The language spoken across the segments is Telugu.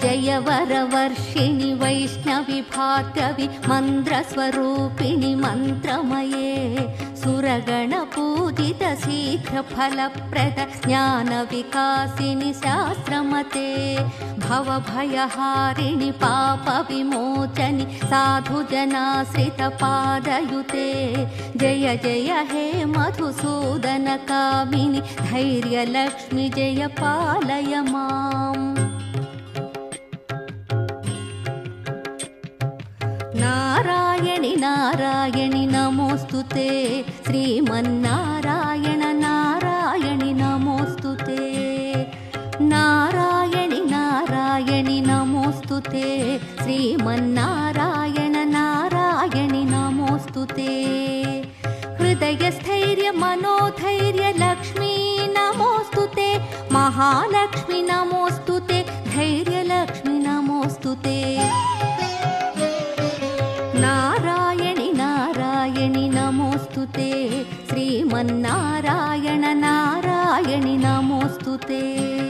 जय वरवर्षिणि वैष्णवि भार्गवि मन्त्रस्वरूपिणि मन्त्रमये सुरगणपूजित शीघ्रफलप्रद ज्ञानविकासिनि शास्त्रमते भवभयहारिणि पापविमोचनि साधुजनाश्रितपादयुते जय जय हे मधुसूदनकामिनि धैर्यलक्ष्मि जय पालय माम्। नारायणि नारायणि नमोस्तुते श्रीमन्नारायण नारायणि नमोस्तुते नारायणि नारायणि नमोस्तुते श्रीमन्नारायण नारायणि नमोस्तुते हृदयस्थैर्य मनोधैर्य लक्ष्मी नमोस्तुते महालक्ष्मी नमोस्तुते धैर्यलक्ष्मी नमोस्तुते नारायणि नारायणि नमोस्तुते श्रीमन्नारायण नारायणि नमोस्तुते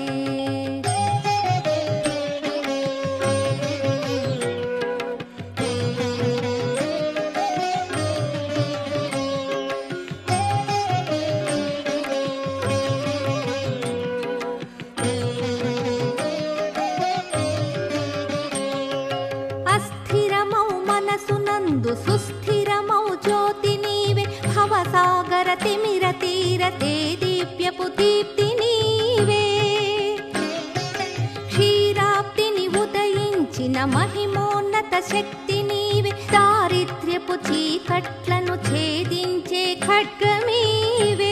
सुस्थिरमौ ज्योति नीवे भवसागर तिमिरतीरते दीप्यपु दीप्ति नीवे क्षीराब्दिनि उदయించిన महिमोन्नत शक्ति नीवे दारिद्र्यపు చీకట్లను ఛేదించే ఖడ్గమీవే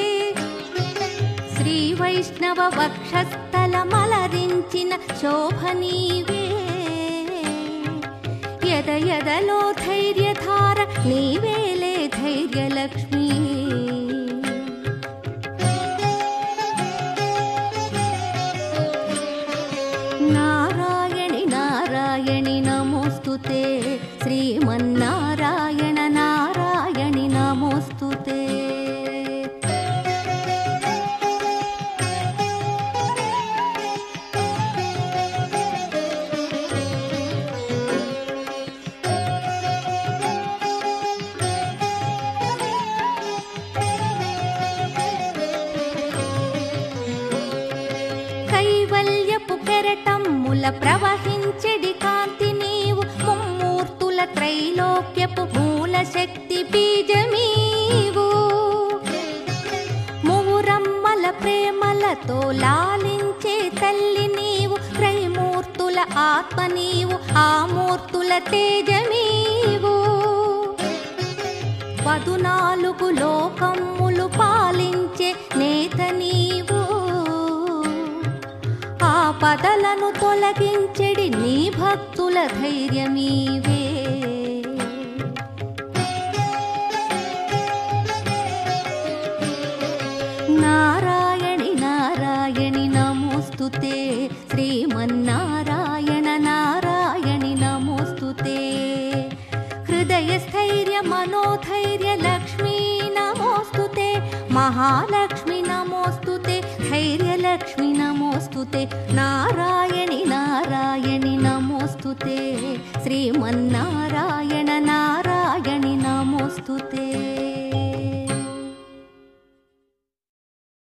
శ్రీ వైష్ణవ వక్షస్థలమలరించిన శోభ నీవే यद यदलो धैर्यधार नीवेले धैर्यलक्ष्मी नारायणि नारायणि नमोस्तुते श्रीमन्नारायण नारायणि नमोस्तुते ప్రవహించెడి కాంతి నీవు ముమ్మూర్తుల త్రైలోక్యపు మూల శక్తి బీజమీవు మూరమ్మల ప్రేమలతో లాలించే తల్లి నీవు త్రైమూర్తుల ఆత్మ నీవు ఆ మూర్తుల తేజమీవు 14 లోకములు పాలించే నేత నీవు పదలను తొలగించెడి నీ భక్తుల ధైర్యమీవే నారాయణి నారాయణి నమోస్తుతే శ్రీమన్నారాయణ నారాయణి నమోస్తుతే హృదయస్థైర్య మనోధైర్య లక్ష్మీ నమోస్తుతే महालक्ष्मी नमोस्तुते धैर्यलक्ष्मी नमोस्तुते नारायणि नारायणि नमोस्तुते श्रीमन्नारायण